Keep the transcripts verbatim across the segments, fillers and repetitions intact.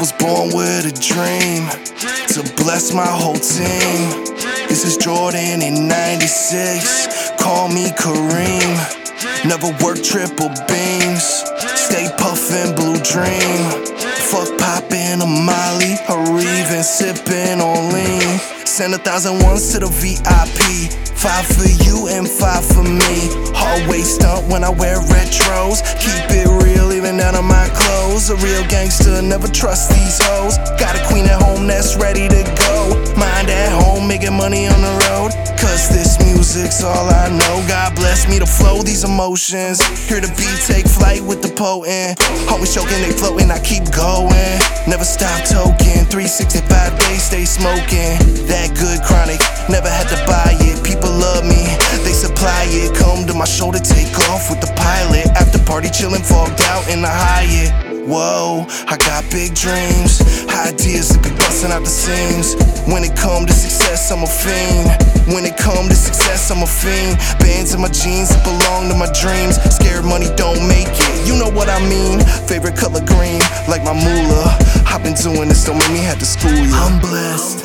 was born with a dream to bless my whole team. This is Jordan in ninety-six, call me Kareem. Never work triple beams, stay puffin' blue dream. Fuck poppin' a Molly, or even sippin' on lean. Send a thousand ones to the V I P, five for you and five for me. Always stunt when I wear retros, keep it real even down on my clothes. A real gangster, never trust these hoes. Got a queen at home that's ready to go. Mind at home, making money on the road, cause this music's all I know. God bless me to flow these emotions. Hear the beat take flight with the potent. Homies choking, they floating, I keep going. Never stop toking, three sixty-five days stay smoking. That good chronic, never had to buy it. People love me, they supply it. Come to my show to take off with the pilot. After party chillin', fogged out in the Hyatt. Whoa, I got big dreams, ideas that be bustin' out the seams. When it come to success, I'm a fiend. When it come to success, I'm a fiend. Bands in my jeans that belong to my dreams. Scared money don't make it, you know what I mean. Favorite color green, like my moolah. I've been doing this, don't make me have to school you. I'm blessed,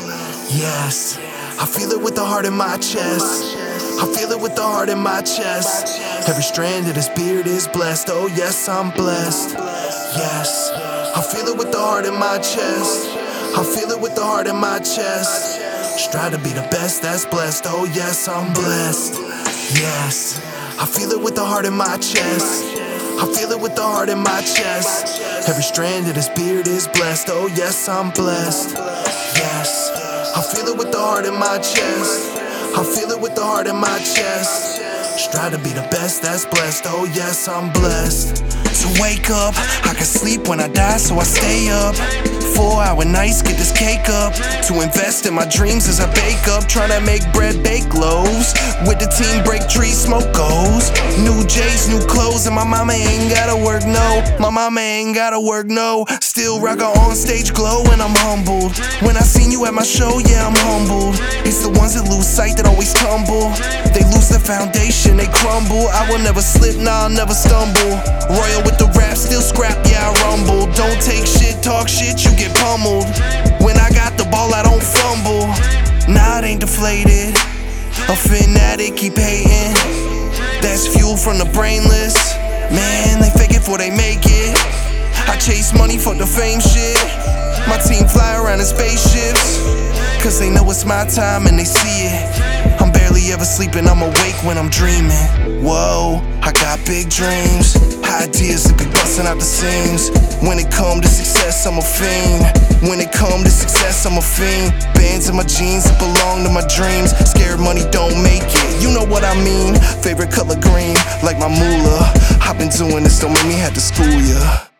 yes. I feel it with the heart in my chest. I feel it with the heart in my chest. Every strand of this beard is blessed. Oh yes, I'm blessed. Yes, I feel it with the heart in my chest. I feel it with the heart in my chest. Strive to be the best, that's blessed. Oh yes, I'm blessed. Yes, I feel it with the heart in my chest. I feel it with the heart in my chest. Every strand of this beard is blessed. Oh yes, I'm blessed. Yes, I feel it with the heart in my chest. I feel it with the heart in my chest. Strive to be the best, that's blessed. Oh yes, I'm blessed. To wake up, I can sleep when I die, so I stay up. Four hour nights, get this cake up. To invest in my dreams as I bake up. Tryna make bread, bake loaves. With the team, break trees, smoke goes. New J's, new clothes, and my mama ain't gotta work, no. My mama ain't gotta work, no. Still rock her on stage glow, and I'm humbled. When I seen you at my show, yeah, I'm humbled. It's the ones that lose sight that always tumble. They lose their foundation, they crumble. I will never slip, nah, I'll never stumble. Royal with the rap, still scrap, yeah, I rumble. Don't take shit, talk shit, you get pummeled. When I got the ball, I don't fumble. Nah, it ain't deflated. A fanatic, keep hating. That's fuel from the brainless. Man, they fake it before they make it. I chase money for the fame shit. My team fly around in spaceships, cause they know it's my time and they see it. I'm barely ever sleeping, I'm awake when I'm dreaming. Whoa, I got big dreams, ideas that be bustin' out the seams. When it come to success, I'm a fiend. When it come to success, I'm a fiend. Bands in my jeans that belong to my dreams. Scared money don't make it, you know what I mean. Favorite color green, like my moolah. I've been doing this, don't make me have to school ya.